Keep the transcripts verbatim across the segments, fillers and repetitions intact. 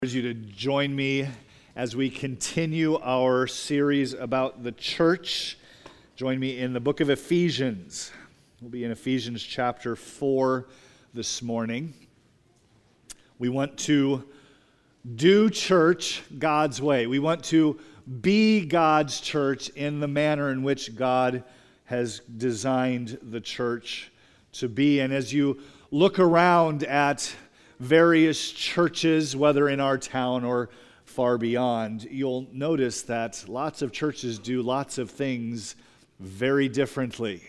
encourage you to join me as we continue our series about the church. Join me in the book of Ephesians. We'll be in Ephesians chapter four this morning. We want to do church God's way. We want to be God's church in the manner in which God has designed the church to be. And as you look around at various churches, whether in our town or far beyond, you'll notice that lots of churches do lots of things very differently.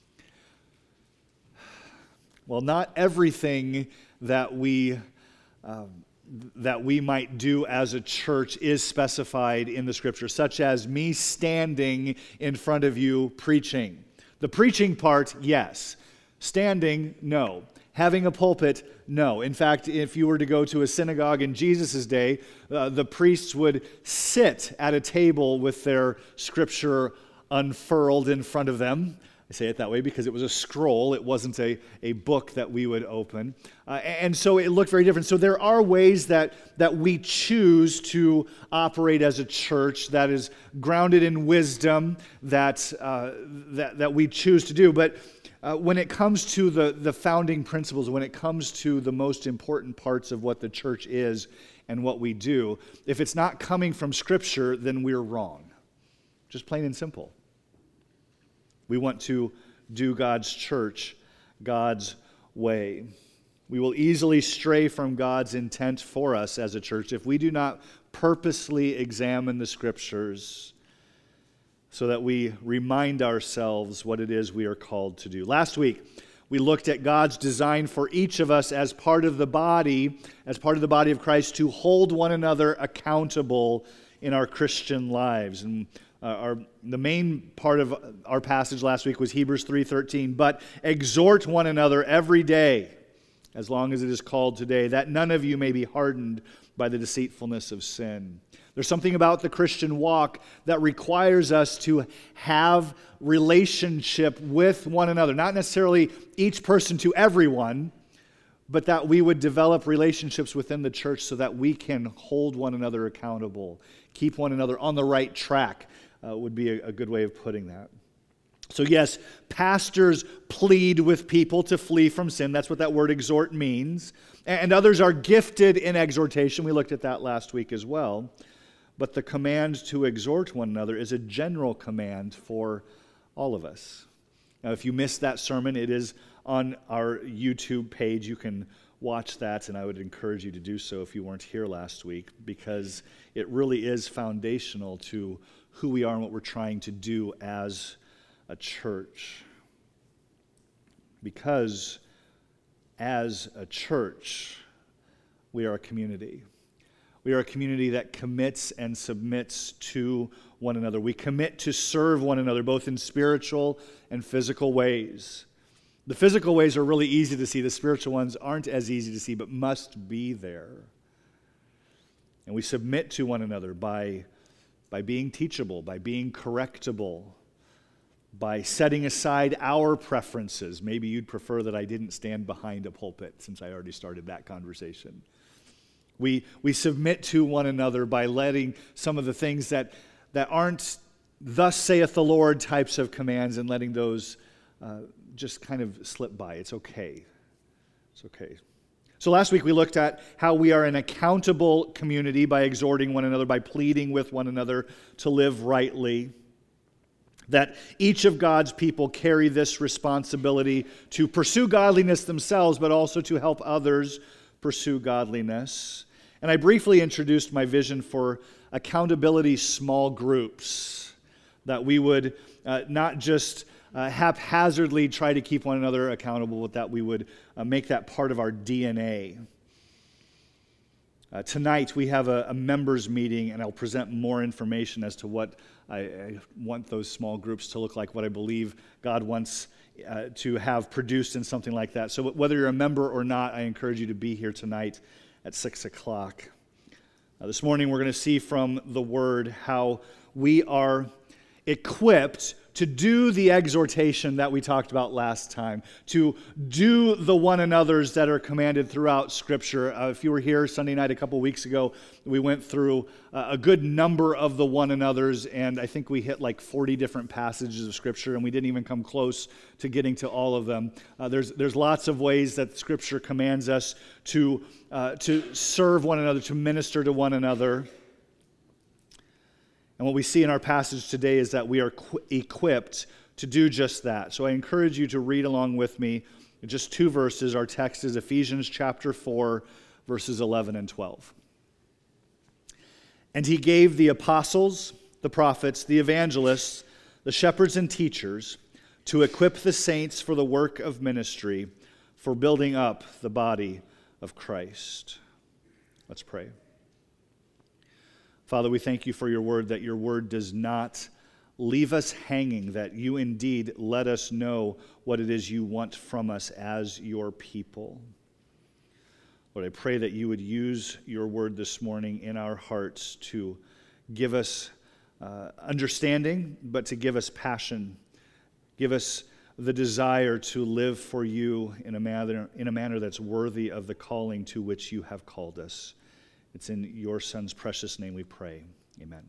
Well, not everything that we um, that we might do as a church is specified in the Scripture, such as me standing in front of you preaching. The preaching part, yes. Standing, no. Having a pulpit, no. In fact, if you were to go to a synagogue in Jesus' day, uh, the priests would sit at a table with their scripture unfurled in front of them. I say it that way because it was a scroll. It wasn't a, a book that we would open. Uh, and so it looked very different. So there are ways that, that we choose to operate as a church that is grounded in wisdom that, uh, that, that we choose to do. But Uh, when it comes to the, the founding principles, when it comes to the most important parts of what the church is and what we do, if it's not coming from Scripture, then we're wrong. Just plain and simple. We want to do God's church God's way. We will easily stray from God's intent for us as a church if we do not purposely examine the Scriptures so that we remind ourselves what it is we are called to do. Last week, we looked at God's design for each of us as part of the body, as part of the body of Christ, to hold one another accountable in our Christian lives. And uh, our, the main part of our passage last week was Hebrews three thirteen, but exhort one another every day, as long as it is called today, that none of you may be hardened by the deceitfulness of sin. There's something about the Christian walk that requires us to have relationship with one another. Not necessarily each person to everyone, but that we would develop relationships within the church so that we can hold one another accountable, keep one another on the right track, uh, would be a, a good way of putting that. So yes, pastors plead with people to flee from sin. That's what that word exhort means. And others are gifted in exhortation. We looked at that last week as well. But the command to exhort one another is a general command for all of us. Now, if you missed that sermon, it is on our YouTube page. You can watch that, and I would encourage you to do so if you weren't here last week, because it really is foundational to who we are and what we're trying to do as a church. Because as a church, we are a community. We are a community that commits and submits to one another. We commit to serve one another, both in spiritual and physical ways. The physical ways are really easy to see. The spiritual ones aren't as easy to see, but must be there. And we submit to one another by, by being teachable, by being correctable, by setting aside our preferences. Maybe you'd prefer that I didn't stand behind a pulpit, since I already started that conversation. We we submit to one another by letting some of the things that, that aren't thus saith the Lord types of commands and letting those uh, just kind of slip by. It's okay. It's okay. So last week we looked at how we are an accountable community by exhorting one another, by pleading with one another to live rightly. That each of God's people carry this responsibility to pursue godliness themselves, but also to help others pursue godliness. And I briefly introduced my vision for accountability small groups, that we would uh, not just uh, haphazardly try to keep one another accountable, but that we would uh, make that part of our D N A. Uh, tonight we have a, a members meeting, and I'll present more information as to what I, I want those small groups to look like, what I believe God wants uh, to have produced in something like that. So whether you're a member or not, I encourage you to be here tonight at six o'clock. Uh, this morning we're going to see from the Word how we are equipped to do the exhortation that we talked about last time, to do the one another's that are commanded throughout Scripture. Uh, if you were here Sunday night a couple weeks ago, we went through uh, a good number of the one another's, and I think we hit like forty different passages of Scripture, and we didn't even come close to getting to all of them. Uh, there's there's lots of ways that Scripture commands us to uh, to serve one another, to minister to one another. And what we see in our passage today is that we are qu- equipped to do just that. So I encourage you to read along with me just two verses. Our text is Ephesians chapter four, verses eleven and twelve. And he gave the apostles, the prophets, the evangelists, the shepherds and teachers to equip the saints for the work of ministry, for building up the body of Christ. Let's pray. Father, we thank you for your word, that your word does not leave us hanging, that you indeed let us know what it is you want from us as your people. Lord, I pray that you would use your word this morning in our hearts to give us uh, understanding, but to give us passion. Give us the desire to live for you in a manner, in a manner that's worthy of the calling to which you have called us. It's in your Son's precious name we pray. Amen.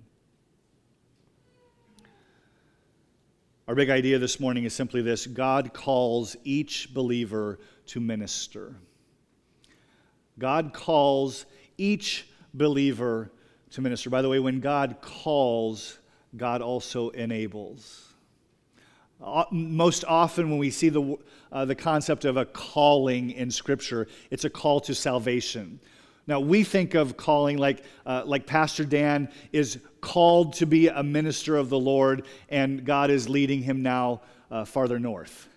Our big idea this morning is simply this: God calls each believer to minister. God calls each believer to minister. By the way, when God calls, God also enables. Most often when we see the, uh, the concept of a calling in Scripture, it's a call to salvation. Now, we think of calling like uh, like Pastor Dan is called to be a minister of the Lord, and God is leading him now uh, farther north.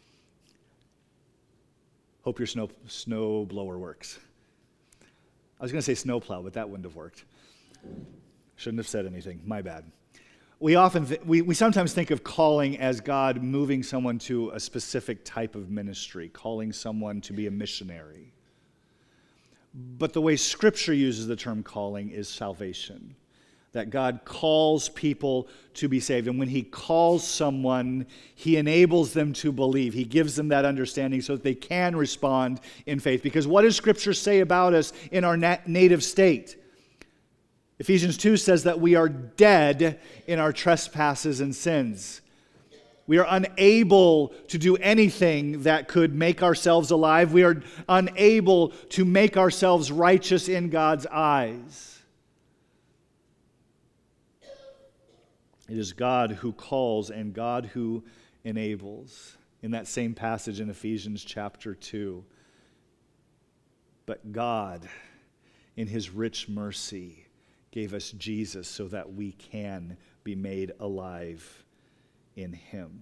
Hope your snow snow blower works. I was going to say snowplow, but that wouldn't have worked. Shouldn't have said anything. My bad. We often th- we we sometimes think of calling as God moving someone to a specific type of ministry, calling someone to be a missionary. But the way Scripture uses the term calling is salvation. That God calls people to be saved. And when he calls someone, he enables them to believe. He gives them that understanding so that they can respond in faith. Because what does Scripture say about us in our nat- native state? Ephesians two says that we are dead in our trespasses and sins. We are unable to do anything that could make ourselves alive. We are unable to make ourselves righteous in God's eyes. It is God who calls and God who enables. In that same passage in Ephesians chapter two. But God, in his rich mercy, gave us Jesus so that we can be made alive in him.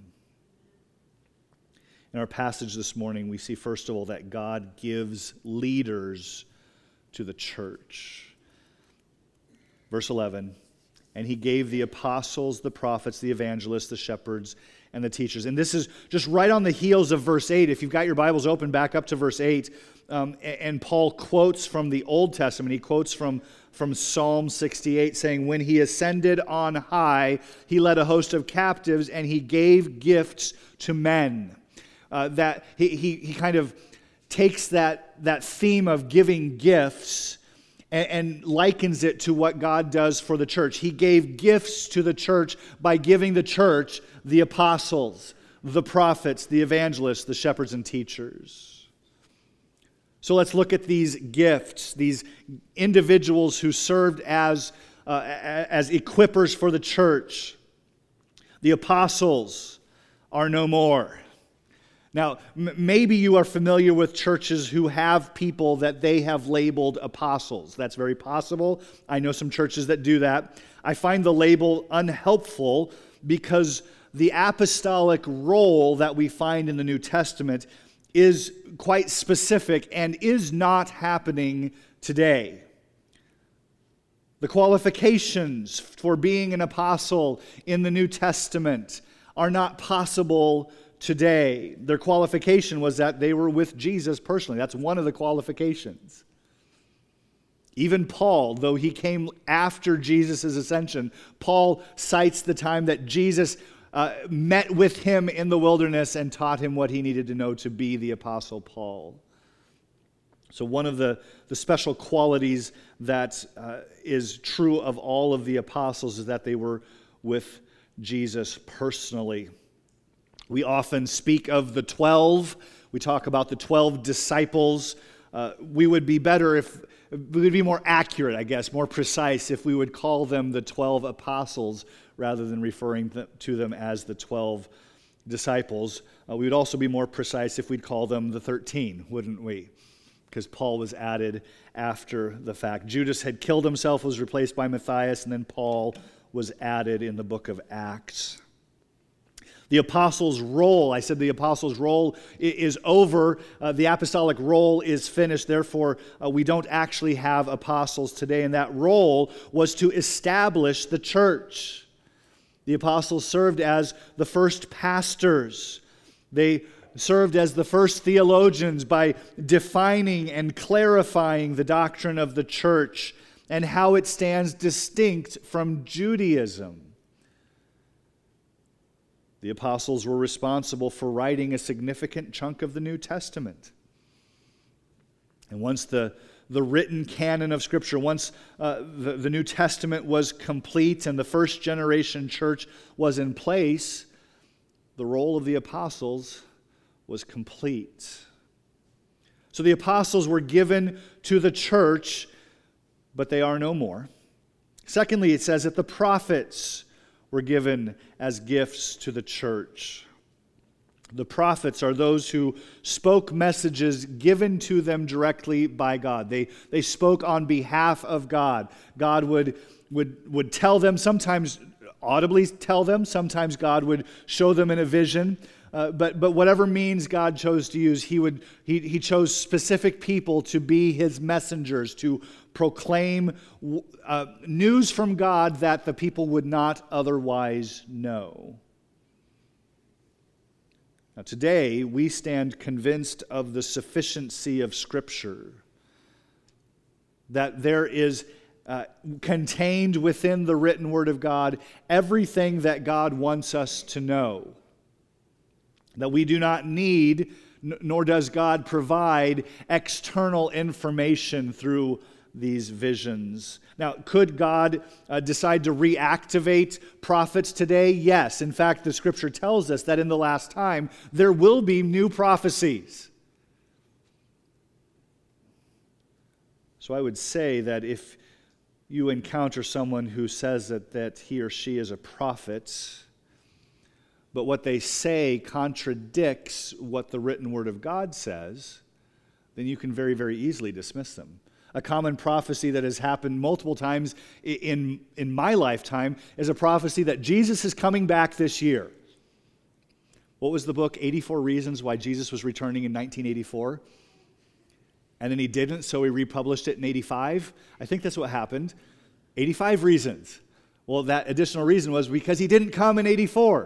In our passage this morning, we see first of all that God gives leaders to the church. Verse eleven, and he gave the apostles, the prophets, the evangelists, the shepherds, and the teachers. And this is just right on the heels of verse eight. If you've got your Bibles open, back up to verse eight. Um, and Paul quotes from the Old Testament. He quotes from, from Psalm sixty-eight, saying, when he ascended on high, he led a host of captives, and he gave gifts to men. Uh, that he, he, he kind of takes that, that theme of giving gifts and, and likens it to what God does for the church. He gave gifts to the church by giving the church the apostles, the prophets, the evangelists, the shepherds and teachers. So let's look at these gifts, these individuals who served as, uh, as equippers for the church. The apostles are no more. Now, m- maybe you are familiar with churches who have people that they have labeled apostles. That's very possible. I know some churches that do that. I find the label unhelpful because the apostolic role that we find in the New Testament is quite specific and is not happening today. The qualifications for being an apostle in the New Testament are not possible today. Their qualification was that they were with Jesus personally. That's one of the qualifications. Even Paul, though he came after Jesus' ascension, Paul cites the time that Jesus uh, met with him in the wilderness and taught him what he needed to know to be the Apostle Paul. So one of the, the special qualities that uh, is true of all of the apostles is that they were with Jesus personally. We often speak of the twelve. We talk about the twelve disciples. Uh, we would be better if, we would be more accurate, I guess, more precise if we would call them the twelve apostles rather than referring th- to them as the twelve disciples. Uh, we would also be more precise if we'd call them the thirteen, wouldn't we? Because Paul was added after the fact. Judas had killed himself, was replaced by Matthias, and then Paul was added in the book of Acts. The apostles' role, I said the apostles' role is over. Uh, the apostolic role is finished. Therefore, uh, we don't actually have apostles today. And that role was to establish the church. The apostles served as the first pastors. They served as the first theologians by defining and clarifying the doctrine of the church and how it stands distinct from Judaism. The apostles were responsible for writing a significant chunk of the New Testament. And once the, the written canon of Scripture, once uh, the, the New Testament was complete and the first generation church was in place, the role of the apostles was complete. So the apostles were given to the church, but they are no more. Secondly, it says that the prophets were given as gifts to the church. The prophets are those who spoke messages given to them directly by God. They, they spoke on behalf of God. God would, would, would tell them, sometimes audibly tell them, sometimes God would show them in a vision. Uh, but but whatever means God chose to use, he would he he chose specific people to be his messengers, to proclaim uh, news from God that the people would not otherwise know. Now today we stand convinced of the sufficiency of Scripture, that there is uh, contained within the written Word of God everything that God wants us to know. That we do not need, nor does God provide, external information through these visions. Now, could God uh, decide to reactivate prophets today? Yes. In fact, the Scripture tells us that in the last time, there will be new prophecies. So I would say that if you encounter someone who says that, that he or she is a prophet, but what they say contradicts what the written Word of God says, then you can very, very easily dismiss them. A common prophecy that has happened multiple times in, in my lifetime is a prophecy that Jesus is coming back this year. What was the book? eighty-four Reasons Why Jesus Was Returning in nineteen eighty-four. And then he didn't, so he republished it in eighty-five. I think that's what happened. eighty-five reasons. Well, that additional reason was because he didn't come in eighty-four.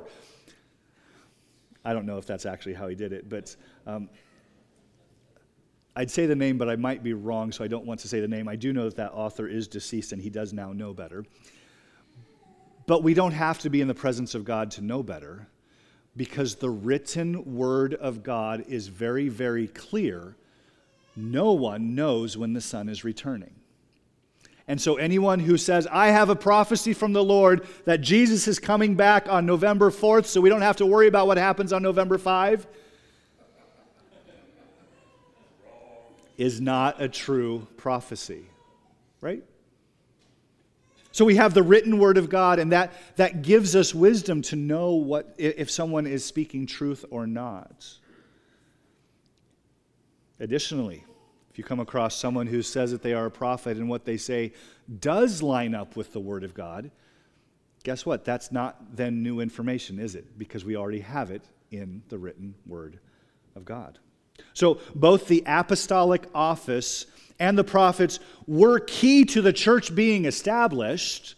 I don't know if that's actually how he did it, but um, I'd say the name, but I might be wrong, so I don't want to say the name. I do know that that author is deceased, and he does now know better. But we don't have to be in the presence of God to know better, because the written Word of God is very, very clear. No one knows when the Son is returning. And so anyone who says, I have a prophecy from the Lord that Jesus is coming back on November fourth, so we don't have to worry about what happens on November fifth, is not a true prophecy, right? So we have the written Word of God, and that, that gives us wisdom to know what if someone is speaking truth or not. Additionally, if you come across someone who says that they are a prophet and what they say does line up with the Word of God, guess what? That's not then new information, is it? Because we already have it in the written Word of God. So both the apostolic office and the prophets were key to the church being established.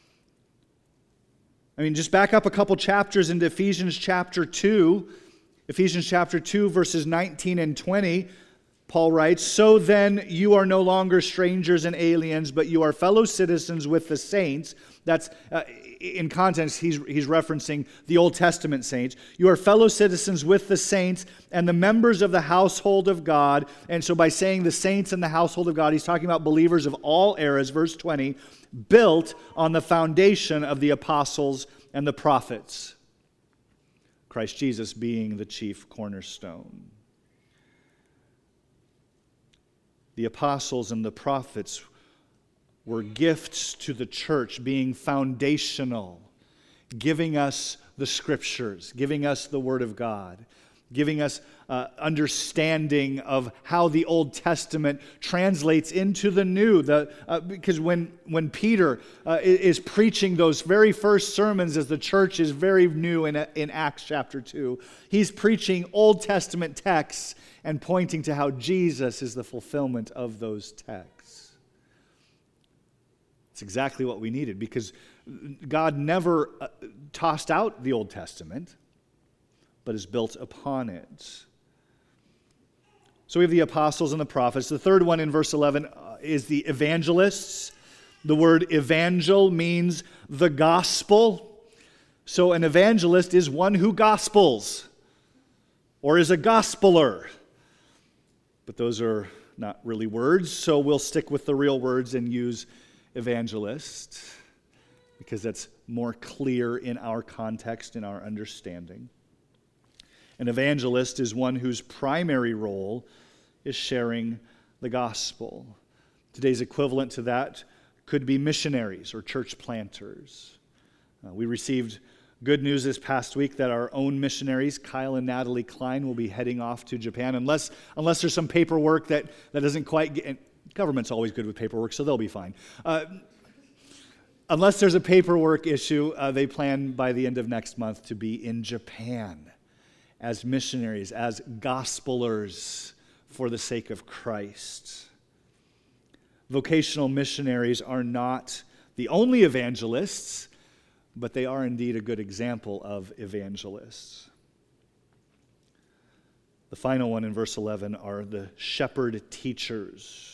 I mean, just back up a couple chapters into Ephesians chapter two. Ephesians chapter two, verses nineteen and twenty. Paul writes, "So then you are no longer strangers and aliens, but you are fellow citizens with the saints." That's, uh, in context, he's, he's referencing the Old Testament saints. "You are fellow citizens with the saints and the members of the household of God." And so by saying the saints and the household of God, he's talking about believers of all eras, verse twenty, "built on the foundation of the apostles and the prophets." Christ Jesus being the chief cornerstone. The apostles and the prophets were gifts to the church, being foundational, giving us the Scriptures, giving us the Word of God, giving us uh, understanding of how the Old Testament translates into the New. The, uh, because when, when Peter uh, is preaching those very first sermons as the church is very new in, in Acts chapter two, he's preaching Old Testament texts and pointing to how Jesus is the fulfillment of those texts. It's exactly what we needed, because God never uh, tossed out the Old Testament, but is built upon it. So we have the apostles and the prophets. The third one in verse eleven uh, is the evangelists. The word evangel means the gospel. So an evangelist is one who gospels, or is a gospeler. But those are not really words, so we'll stick with the real words and use evangelist, because that's more clear in our context, in our understanding. An evangelist is one whose primary role is sharing the gospel. Today's equivalent to that could be missionaries or church planters. Uh, we received good news this past week that our own missionaries, Kyle and Natalie Klein, will be heading off to Japan, unless unless there's some paperwork that, that doesn't quite get... And government's always good with paperwork, so they'll be fine. Uh, unless there's a paperwork issue, uh, they plan by the end of next month to be in Japan as missionaries, as gospelers for the sake of Christ. Vocational missionaries are not the only evangelists, but they are indeed a good example of evangelists. The final one in verse eleven are the shepherd teachers.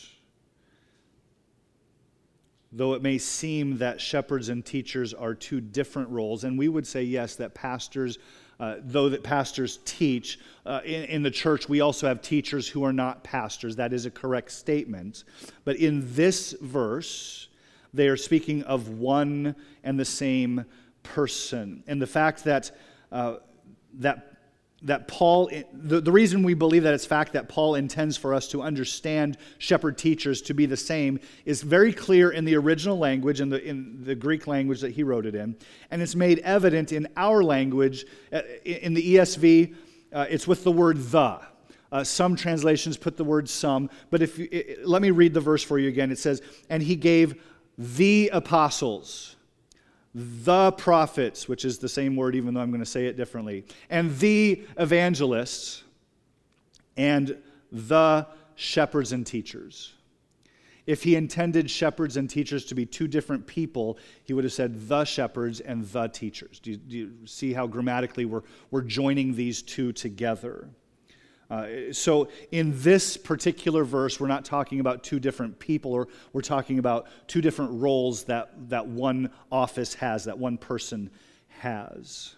Though it may seem that shepherds and teachers are two different roles, and we would say, yes, that pastors, uh, though that pastors teach, uh, in, in the church we also have teachers who are not pastors. That is a correct statement. But in this verse, they are speaking of one and the same person. And the fact that uh, that that Paul, the, the reason we believe that it's fact that Paul intends for us to understand shepherd teachers to be the same is very clear in the original language, in the in the Greek language that he wrote it in, and it's made evident in our language. In the E S V, uh, it's with the word the. Uh, some translations put the word some, but if you, it, let me read the verse for you again. It says, "And he gave the apostles, the prophets," which is the same word even though I'm going to say it differently, "and the evangelists, and the shepherds and teachers." If he intended shepherds and teachers to be two different people, he would have said the shepherds and the teachers. Do you, do you see how grammatically we're, we're joining these two together? Uh, so in this particular verse, we're not talking about two different people, or we're talking about two different roles that, that one office has, that one person has.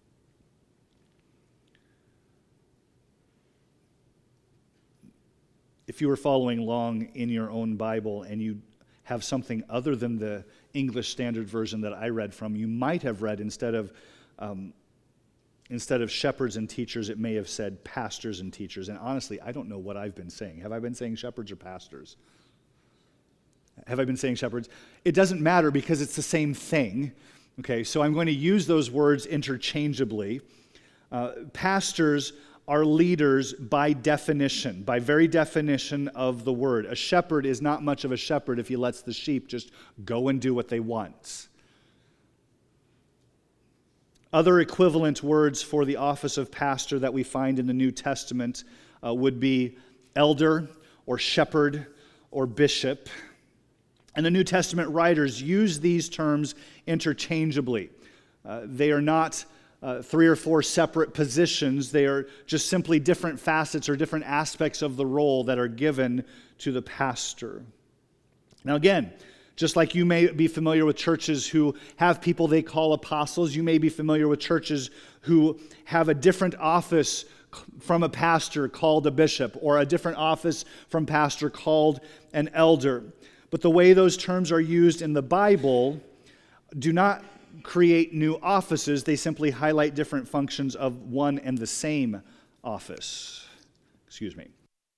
If you were following along in your own Bible and you have something other than the English Standard Version that I read from, you might have read instead of um, Instead of shepherds and teachers, it may have said pastors and teachers. And honestly, I don't know what I've been saying. Have I been saying shepherds or pastors? Have I been saying shepherds? It doesn't matter because it's the same thing. Okay, so I'm going to use those words interchangeably. Uh, pastors are leaders by definition, by very definition of the word. A shepherd is not much of a shepherd if he lets the sheep just go and do what they want. Other equivalent words for the office of pastor that we find in the New Testament uh, would be elder or shepherd or bishop. And the New Testament writers use these terms interchangeably. Uh, they are not uh, three or four separate positions. They are just simply different facets or different aspects of the role that are given to the pastor. Now again, just like you may be familiar with churches who have people they call apostles, you may be familiar with churches who have a different office from a pastor called a bishop, or a different office from pastor called an elder. But the way those terms are used in the Bible do not create new offices. They simply highlight different functions of one and the same office. Excuse me.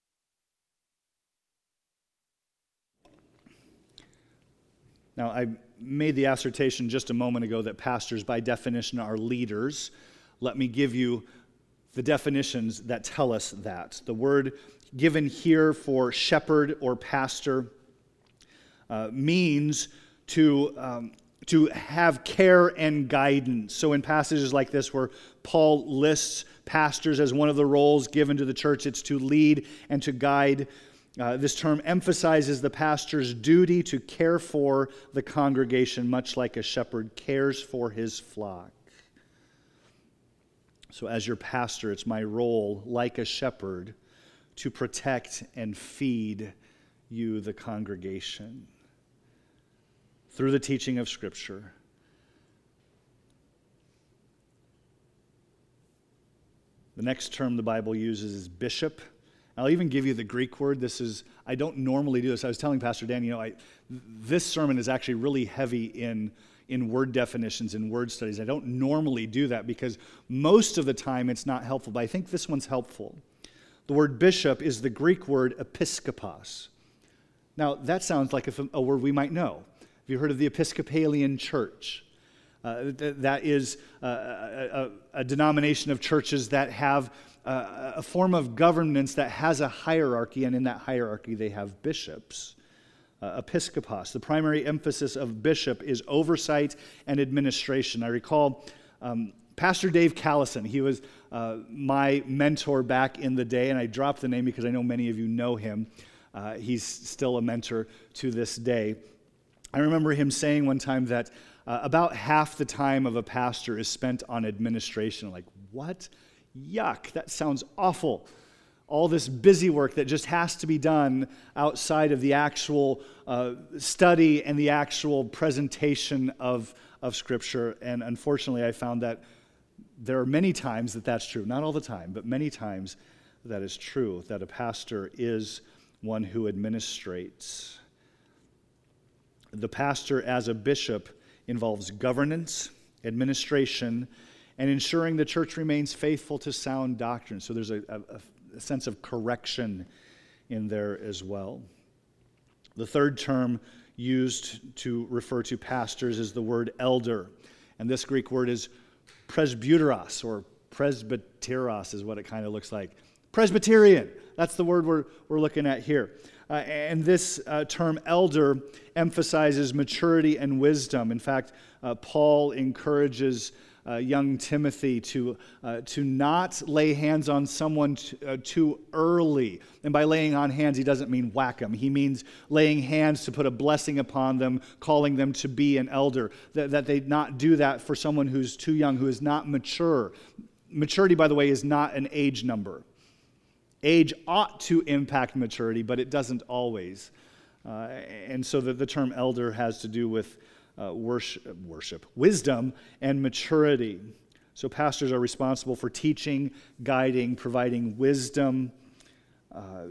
Now, I made the assertion just a moment ago that pastors, by definition, are leaders. Let me give you the definitions that tell us that. The word given here for shepherd or pastor uh, means to, um, to have care and guidance. So in passages like this where Paul lists pastors as one of the roles given to the church, it's to lead and to guide. Uh, this term emphasizes the pastor's duty to care for the congregation, much like a shepherd cares for his flock. So as your pastor, it's my role, like a shepherd, to protect and feed you, the congregation, through the teaching of Scripture. The next term the Bible uses is bishop. I'll even give you the Greek word. This is, I don't normally do this. I was telling Pastor Dan, you know, I, this sermon is actually really heavy in in word definitions and word studies. I don't normally do that because most of the time it's not helpful, but I think this one's helpful. The word bishop is the Greek word episkopos. Now, that sounds like a, a word we might know. Have you heard of the Episcopalian Church? Uh, th- that is uh, a, a, a denomination of churches that have uh, a form of governance that has a hierarchy, and in that hierarchy they have bishops. Uh, episkopos. The primary emphasis of bishop is oversight and administration. I recall um, Pastor Dave Callison. He was uh, my mentor back in the day, and I dropped the name because I know many of you know him. Uh, he's still a mentor to this day. I remember him saying one time that uh, about half the time of a pastor is spent on administration. Like, what? Yuck, that sounds awful. All this busy work that just has to be done outside of the actual uh, study and the actual presentation of, of Scripture. And unfortunately, I found that there are many times that that's true. Not all the time, but many times that is true, that a pastor is one who administrates. The pastor as a bishop involves governance, administration, and ensuring the church remains faithful to sound doctrine. So there's a, a, a sense of correction in there as well. The third term used to refer to pastors is the word elder. And this Greek word is presbyteros, or presbyteros is what it kind of looks like. Presbyterian, that's the word we're, we're looking at here. Uh, and this uh, term elder emphasizes maturity and wisdom. In fact, uh, Paul encourages uh, young Timothy to, uh, to not lay hands on someone t- uh, too early. And by laying on hands, he doesn't mean whack them. He means laying hands to put a blessing upon them, calling them to be an elder. That, that they not do that for someone who's too young, who is not mature. Maturity, by the way, is not an age number. Age ought to impact maturity, but it doesn't always. Uh, and so the, the term elder has to do with uh, worship, worship, wisdom, and maturity. So pastors are responsible for teaching, guiding, providing wisdom. Uh,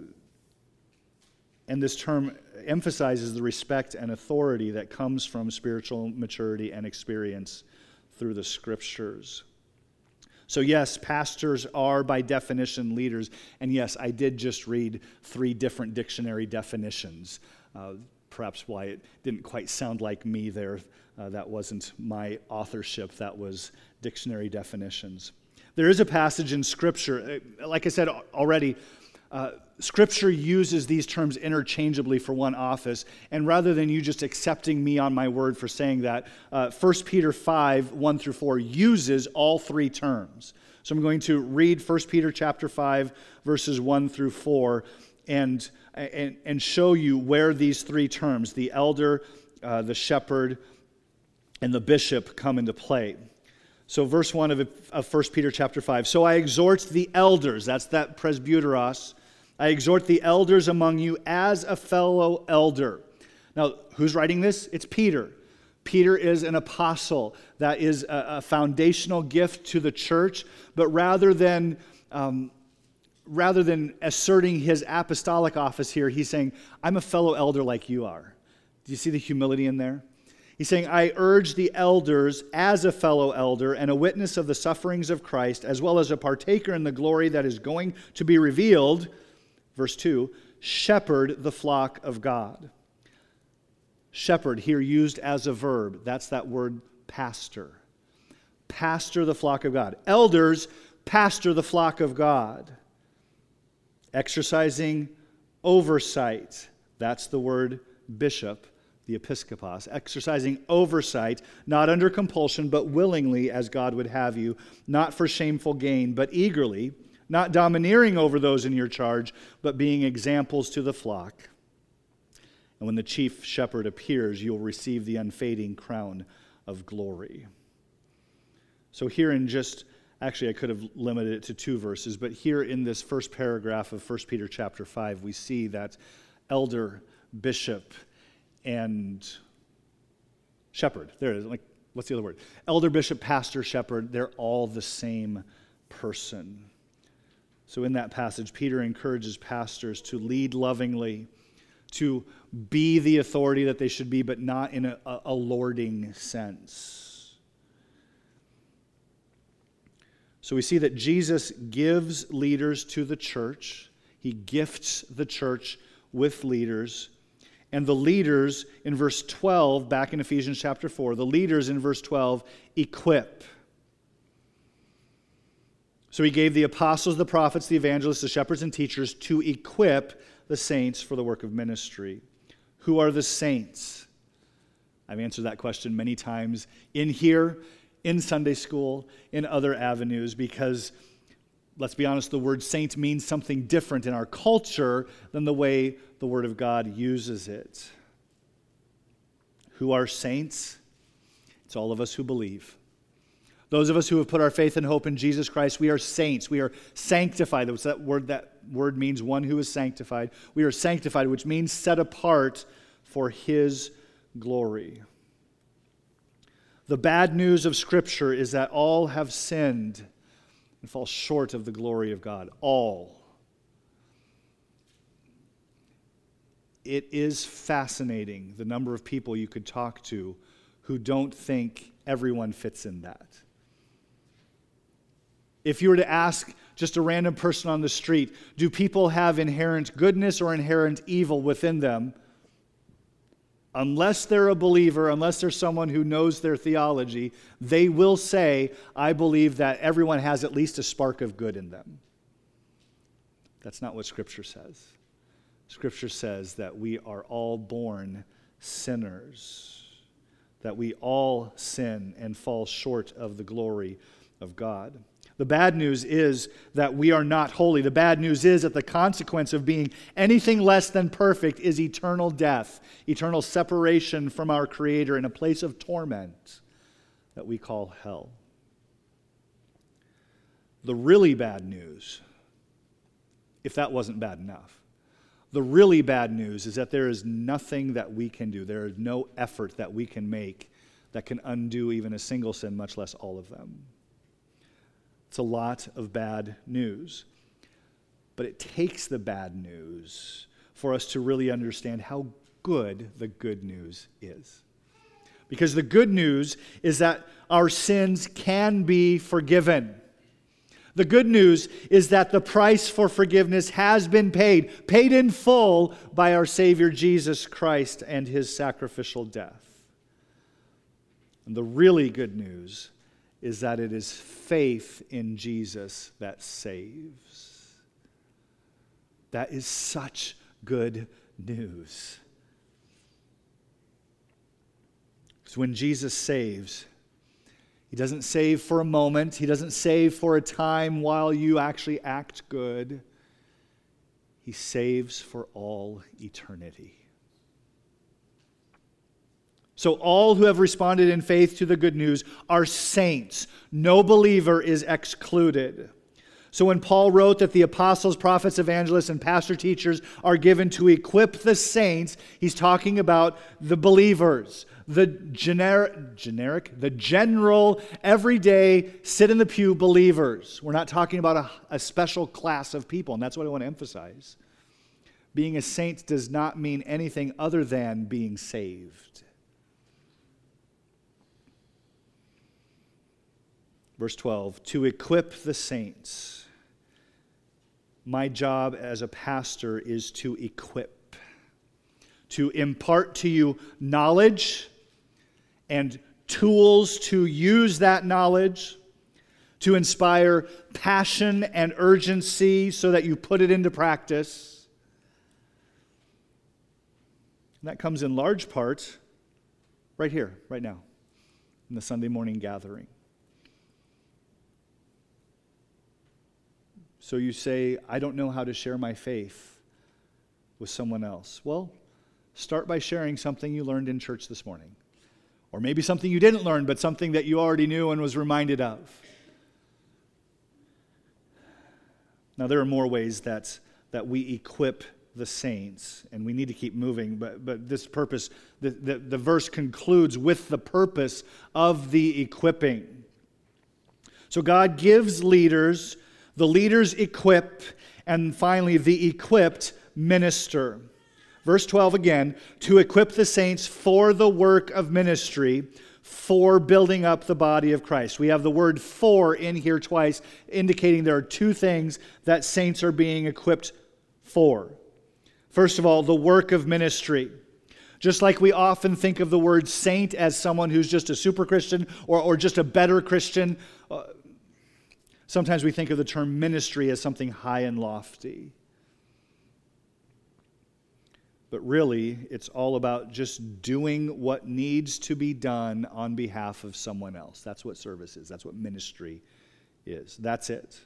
and this term emphasizes the respect and authority that comes from spiritual maturity and experience through the Scriptures. So yes, pastors are by definition leaders, and yes, I did just read three different dictionary definitions. Uh, perhaps why it didn't quite sound like me there. Uh, that wasn't my authorship, that was dictionary definitions. There is a passage in Scripture, like I said already, uh, Scripture uses these terms interchangeably for one office, and rather than you just accepting me on my word for saying that, uh, First Peter five, one through four uses all three terms. So I'm going to read First Peter chapter five, verses one through four, and, and, and show you where these three terms, the elder, uh, the shepherd, and the bishop, come into play. So verse one of, of First Peter chapter five. So I exhort the elders, that's that presbyteros, I exhort the elders among you as a fellow elder. Now, who's writing this? It's Peter. Peter is an apostle. That is a, a foundational gift to the church. But rather than, um, rather than asserting his apostolic office here, he's saying, I'm a fellow elder like you are. Do you see the humility in there? He's saying, I urge the elders as a fellow elder and a witness of the sufferings of Christ, as well as a partaker in the glory that is going to be revealed. Verse two, shepherd the flock of God. Shepherd, here used as a verb. That's that word pastor. Pastor the flock of God. Elders, pastor the flock of God. Exercising oversight. That's the word bishop, the episkopos. Exercising oversight, not under compulsion, but willingly as God would have you. Not for shameful gain, but eagerly. Not domineering over those in your charge, but being examples to the flock. And when the chief shepherd appears, you'll receive the unfading crown of glory. So here in just, actually I could have limited it to two verses, but here in this first paragraph of First Peter chapter five, we see that elder, bishop, and shepherd. There it is. Like, what's the other word? Elder, bishop, pastor, shepherd, they're all the same person. So in that passage, Peter encourages pastors to lead lovingly, to be the authority that they should be, but not in a, a, a lording sense. So we see that Jesus gives leaders to the church. He gifts the church with leaders. And the leaders in verse twelve, back in Ephesians chapter four, the leaders in verse twelve equip. So he gave the apostles, the prophets, the evangelists, the shepherds, and teachers to equip the saints for the work of ministry. Who are the saints? I've answered that question many times in here, in Sunday school, in other avenues, because, let's be honest, the word saint means something different in our culture than the way the Word of God uses it. Who are saints? It's all of us who believe. Those of us who have put our faith and hope in Jesus Christ, we are saints. We are sanctified. That's that word, that word means one who is sanctified. We are sanctified, which means set apart for His glory. The bad news of Scripture is that all have sinned and fall short of the glory of God. All. It is fascinating the number of people you could talk to who don't think everyone fits in that. If you were to ask just a random person on the street, do people have inherent goodness or inherent evil within them? Unless they're a believer, unless they're someone who knows their theology, they will say, I believe that everyone has at least a spark of good in them. That's not what Scripture says. Scripture says that we are all born sinners, that we all sin and fall short of the glory of God. The bad news is that we are not holy. The bad news is that the consequence of being anything less than perfect is eternal death, eternal separation from our Creator in a place of torment that we call hell. The really bad news, if that wasn't bad enough, the really bad news is that there is nothing that we can do. There is no effort that we can make that can undo even a single sin, much less all of them. It's a lot of bad news. But it takes the bad news for us to really understand how good the good news is. Because the good news is that our sins can be forgiven. The good news is that the price for forgiveness has been paid, paid in full by our Savior Jesus Christ and His sacrificial death. And the really good news is that it is faith in Jesus that saves. That is such good news. Because when Jesus saves, He doesn't save for a moment. He doesn't save for a time while you actually act good. He saves for all eternity. So all who have responded in faith to the good news are saints. No believer is excluded. So when Paul wrote that the apostles, prophets, evangelists, and pastor teachers are given to equip the saints, he's talking about the believers, the generic, generic, the general, everyday, sit in the pew believers. We're not talking about a, a special class of people, and that's what I want to emphasize. Being a saint does not mean anything other than being saved. Verse twelve, to equip the saints. My job as a pastor is to equip, to impart to you knowledge and tools to use that knowledge, to inspire passion and urgency so that you put it into practice. And that comes in large part right here, right now, in the Sunday morning gathering. So you say, I don't know how to share my faith with someone else. Well, start by sharing something you learned in church this morning. Or maybe something you didn't learn, but something that you already knew and was reminded of. Now, there are more ways that, that we equip the saints, and we need to keep moving, but, but this purpose, the, the, the verse concludes with the purpose of the equipping. So God gives leaders, the leaders equip, and finally the equipped minister. Verse twelve again, to equip the saints for the work of ministry, for building up the body of Christ. We have the word for in here twice, indicating there are two things that saints are being equipped for. First of all, the work of ministry. Just like we often think of the word saint as someone who's just a super Christian or, or just a better Christian, uh, sometimes we think of the term ministry as something high and lofty. But really, it's all about just doing what needs to be done on behalf of someone else. That's what service is. That's what ministry is. That's it.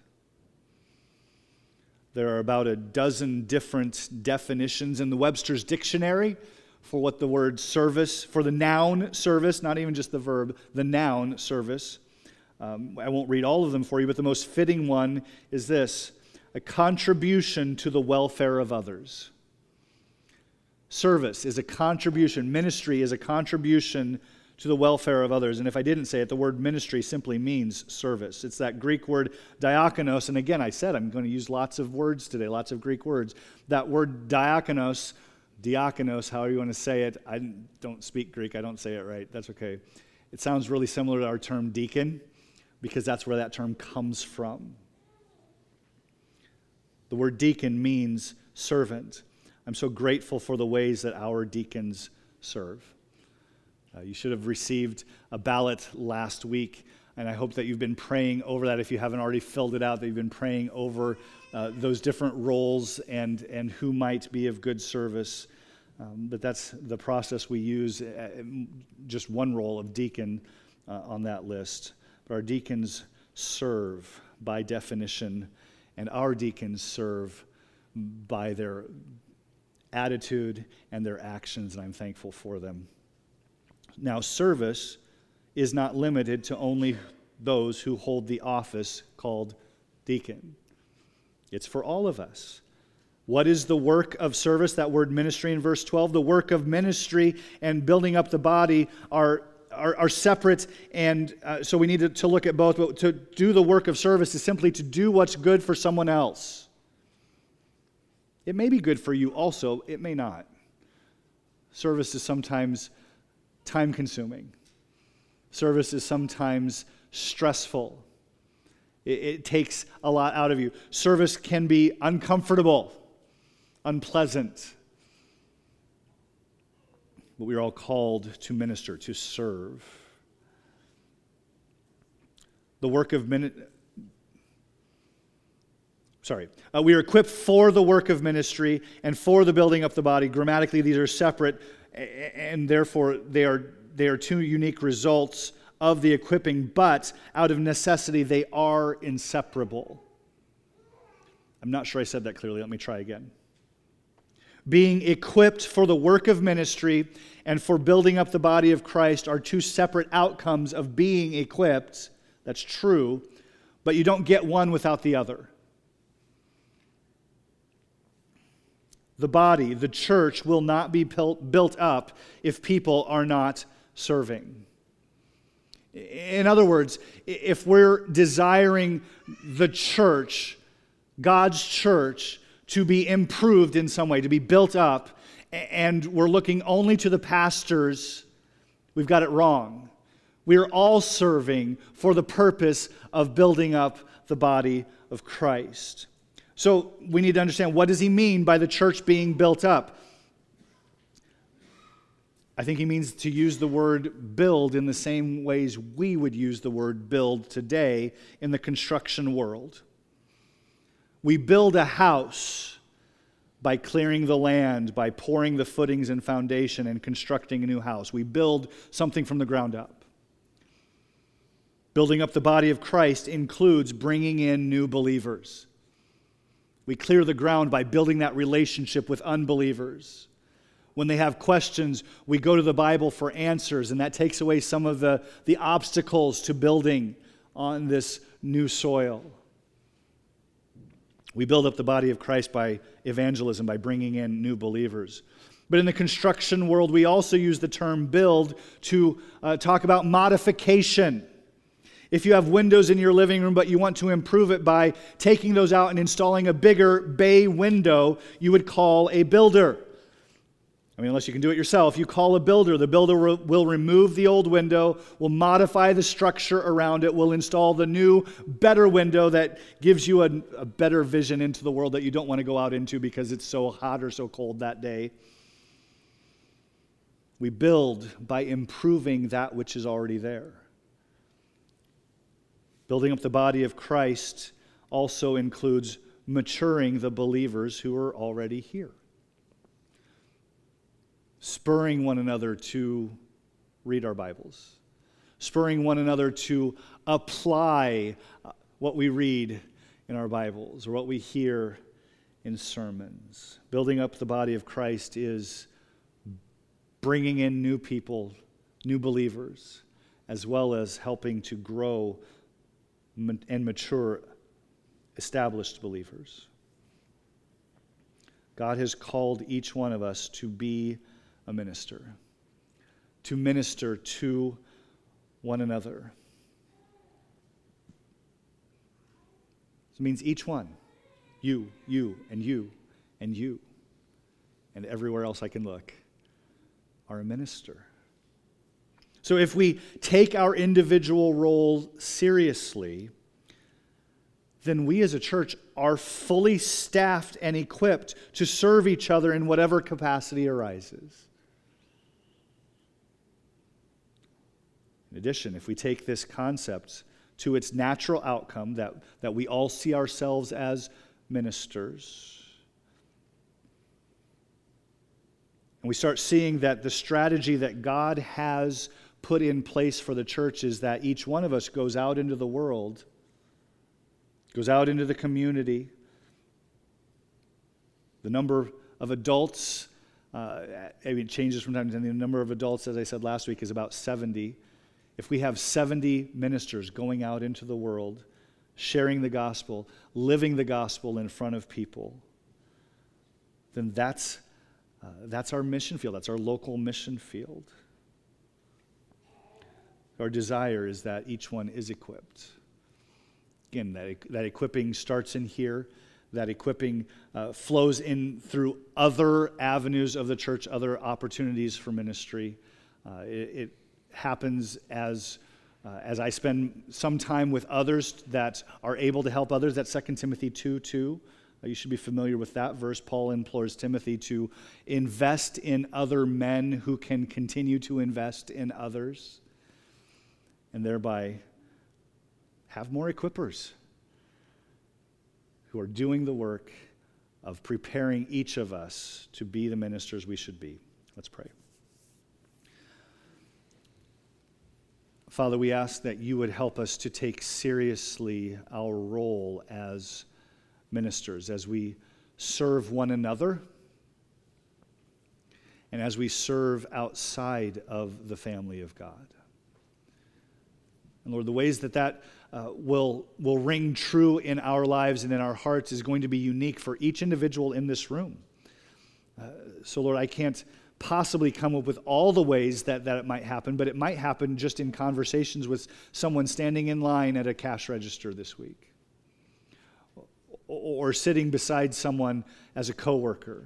There are about a dozen different definitions in the Webster's Dictionary for what the word service, for the noun service, not even just the verb, the noun service. Um, I won't read all of them for you, but the most fitting one is this: a contribution to the welfare of others. Service is a contribution. Ministry is a contribution to the welfare of others. And if I didn't say it, the word ministry simply means service. It's that Greek word diakonos. And again, I said I'm going to use lots of words today, lots of Greek words. That word diakonos, diakonos, however you want to say it. I don't speak Greek. I don't say it right. That's okay. It sounds really similar to our term deacon, because that's where that term comes from. The word deacon means servant. I'm so grateful for the ways that our deacons serve. Uh, you should have received a ballot last week, and I hope that you've been praying over that. If you haven't already filled it out, that you've been praying over uh, those different roles and, and who might be of good service. Um, but that's the process we use, uh, just one role of deacon uh, on that list. But our deacons serve by definition, and our deacons serve by their attitude and their actions, and I'm thankful for them. Now, service is not limited to only those who hold the office called deacon. It's for all of us. What is the work of service? That word ministry in verse twelve. The work of ministry and building up the body are are, are separate, and uh, so we need to, to look at both. But to do the work of service is simply to do what's good for someone else. It may be good for you also, it may not. Service is sometimes time-consuming. Service is sometimes stressful. It, it takes a lot out of you. Service can be uncomfortable, unpleasant. But we are all called to minister, to serve. The work of ministry. Sorry, uh, we are equipped for the work of ministry and for the building up the body. Grammatically, these are separate, and therefore they are they are two unique results of the equipping, but out of necessity, they are inseparable. I'm not sure I said that clearly. Let me try again. Being equipped for the work of ministry and for building up the body of Christ are two separate outcomes of being equipped. That's true, but you don't get one without the other. The body, the church, will not be built up if people are not serving. In other words, if we're desiring the church, God's church, to be improved in some way, to be built up, and we're looking only to the pastors, we've got it wrong. We are all serving for the purpose of building up the body of Christ. So we need to understand, what does he mean by the church being built up? I think he means to use the word build in the same ways we would use the word build today in the construction world. We build a house by clearing the land, by pouring the footings and foundation and constructing a new house. We build something from the ground up. Building up the body of Christ includes bringing in new believers. We clear the ground by building that relationship with unbelievers. When they have questions, we go to the Bible for answers, and that takes away some of the, the obstacles to building on this new soil. We build up the body of Christ by evangelism, by bringing in new believers. But in the construction world, we also use the term build to uh, talk about modification. If you have windows in your living room, but you want to improve it by taking those out and installing a bigger bay window, you would call a builder. I mean, unless you can do it yourself, you call a builder. The builder will remove the old window, will modify the structure around it, will install the new, better window that gives you a, a better vision into the world that you don't want to go out into because it's so hot or so cold that day. We build by improving that which is already there. Building up the body of Christ also includes maturing the believers who are already here. Spurring one another to read our Bibles. Spurring one another to apply what we read in our Bibles or what we hear in sermons. Building up the body of Christ is bringing in new people, new believers, as well as helping to grow and mature established believers. God has called each one of us to be a minister, to minister to one another. It means each one, you, you, and you, and you, and everywhere else I can look, are a minister. So if we take our individual role seriously, then we as a church are fully staffed and equipped to serve each other in whatever capacity arises. In addition, if we take this concept to its natural outcome, that, that we all see ourselves as ministers, and we start seeing that the strategy that God has put in place for the church is that each one of us goes out into the world, goes out into the community. The number of adults, uh, it changes from time to time. The number of adults, as I said last week, is about seventy. If we have seventy ministers going out into the world, sharing the gospel, living the gospel in front of people, then that's, uh, that's our mission field. That's our local mission field. Our desire is that each one is equipped. Again, that, that equipping starts in here. That equipping uh, flows in through other avenues of the church, other opportunities for ministry. Uh, it, it happens as uh, as I spend some time with others that are able to help others. That's Second Timothy two two. Uh, you should be familiar with that verse. Paul implores Timothy to invest in other men who can continue to invest in others, and thereby have more equippers who are doing the work of preparing each of us to be the ministers we should be. Let's pray. Father, we ask that you would help us to take seriously our role as ministers, as we serve one another, and as we serve outside of the family of God. And Lord, the ways that that uh, will, will ring true in our lives and in our hearts is going to be unique for each individual in this room. Uh, so Lord, I can't possibly come up with all the ways that, that it might happen, but it might happen just in conversations with someone standing in line at a cash register this week, or, or sitting beside someone as a coworker.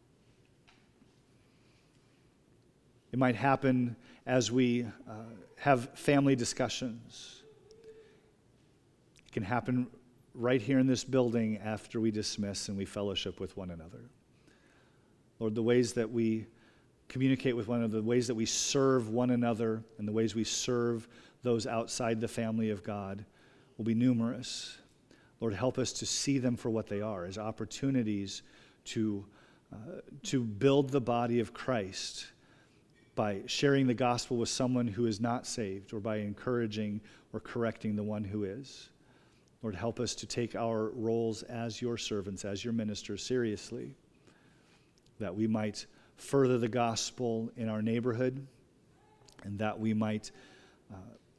It might happen as we uh, have family discussions. It can happen right here in this building after we dismiss and we fellowship with one another. Lord, the ways that we communicate with one another, the ways that we serve one another, and the ways we serve those outside the family of God will be numerous. Lord, help us to see them for what they are, as opportunities to, uh, to build the body of Christ by sharing the gospel with someone who is not saved, or by encouraging or correcting the one who is. Lord, help us to take our roles as your servants, as your ministers, seriously, that we might further the gospel in our neighborhood, and that we might uh,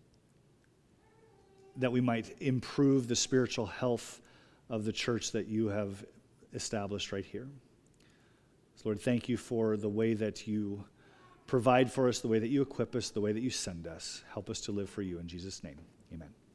that we might improve the spiritual health of the church that you have established right here. So Lord, thank you for the way that you provide for us, the way that you equip us, the way that you send us. Help us to live for you. In Jesus' name, amen.